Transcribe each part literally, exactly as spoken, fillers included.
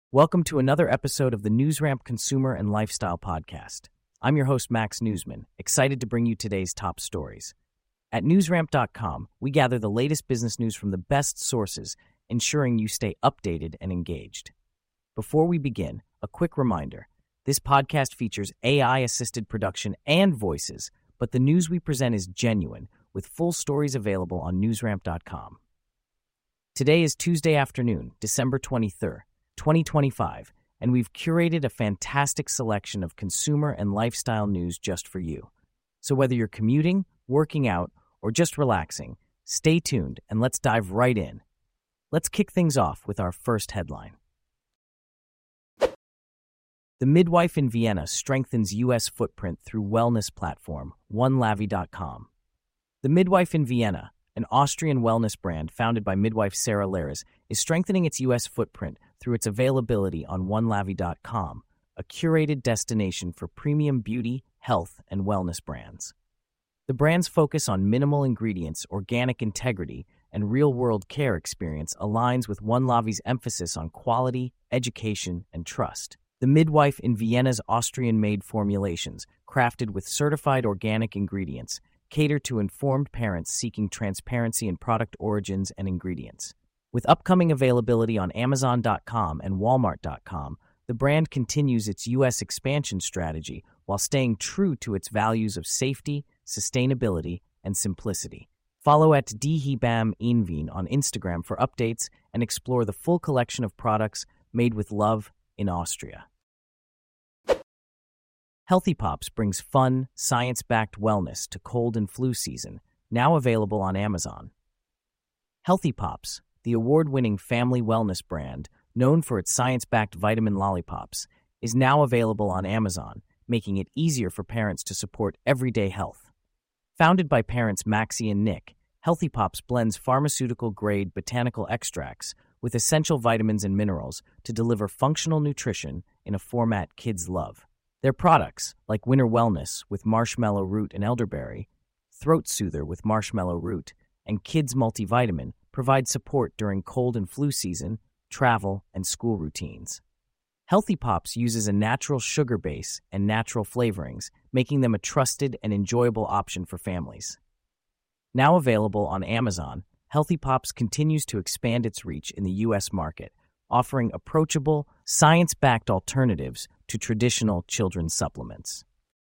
Welcome to another episode of the NewsRamp Consumer and Lifestyle Podcast. I'm your host, Max Newsman, excited to bring you today's top stories. At newsramp dot com, we gather the latest business news from the best sources, ensuring you stay updated and engaged. Before we begin, a quick reminder. This podcast features A I-assisted production and voices, but the news we present is genuine, with full stories available on newsramp dot com. Today is Tuesday afternoon, December twenty-third. twenty twenty-five, and we've curated a fantastic selection of consumer and lifestyle news just for you. So whether you're commuting, working out, or just relaxing, stay tuned and let's dive right in. Let's kick things off with our first headline. The midwife in Vienna strengthens U S footprint through wellness platform, one lavi dot com. The midwife in Vienna, an Austrian wellness brand founded by midwife Sarah Lares, is strengthening its U S footprint through its availability on one lavi dot com, a curated destination for premium beauty, health, and wellness brands. The brand's focus on minimal ingredients, organic integrity, and real-world care experience aligns with one lavi's emphasis on quality, education, and trust. The midwife in Vienna's Austrian-made formulations, crafted with certified organic ingredients, cater to informed parents seeking transparency in product origins and ingredients. With upcoming availability on amazon dot com and walmart dot com, the brand continues its U S expansion strategy while staying true to its values of safety, sustainability, and simplicity. Follow at dihebam in Wien on Instagram for updates and explore the full collection of products made with love in Austria. Healthy Pops brings fun, science-backed wellness to cold and flu season, now available on Amazon. Healthy Pops, the award-winning family wellness brand known for its science-backed vitamin lollipops, is now available on Amazon, making it easier for parents to support everyday health. Founded by parents Maxie and Nick, Healthy Pops blends pharmaceutical-grade botanical extracts with essential vitamins and minerals to deliver functional nutrition in a format kids love. Their products, like Winter Wellness with marshmallow root and elderberry, Throat Soother with marshmallow root, and Kids Multivitamin, provide support during cold and flu season, travel, and school routines. Healthy Pops uses a natural sugar base and natural flavorings, making them a trusted and enjoyable option for families. Now available on Amazon, Healthy Pops continues to expand its reach in the U S market, offering approachable, science-backed alternatives to traditional children's supplements.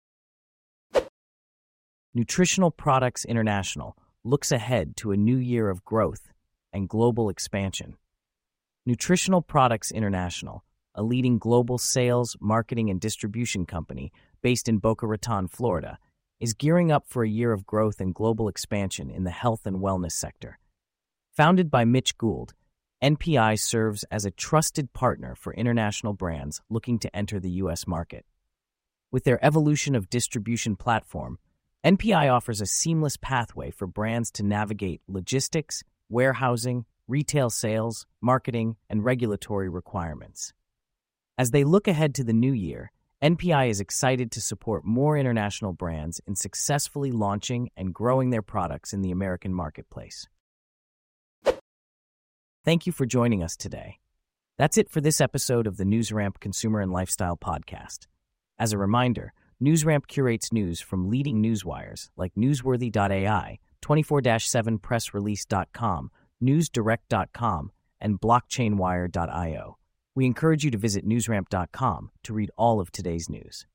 Nutritional Products International looks ahead to a new year of growth and global expansion. Nutritional Products International, a leading global sales, marketing, and distribution company based in Boca Raton, Florida, is gearing up for a year of growth and global expansion in the health and wellness sector. Founded by Mitch Gould, N P I serves as a trusted partner for international brands looking to enter the U S market. With their evolution of distribution platform, N P I offers a seamless pathway for brands to navigate logistics, warehousing, retail sales, marketing, and regulatory requirements. As they look ahead to the new year, N P I is excited to support more international brands in successfully launching and growing their products in the American marketplace. Thank you for joining us today. That's it for this episode of the NewsRamp Consumer and Lifestyle Podcast. As a reminder, NewsRamp curates news from leading newswires like newsworthy dot A I, twenty-four seven press release dot com, newsdirect dot com, and blockchain wire dot io. We encourage you to visit newsramp dot com to read all of today's news.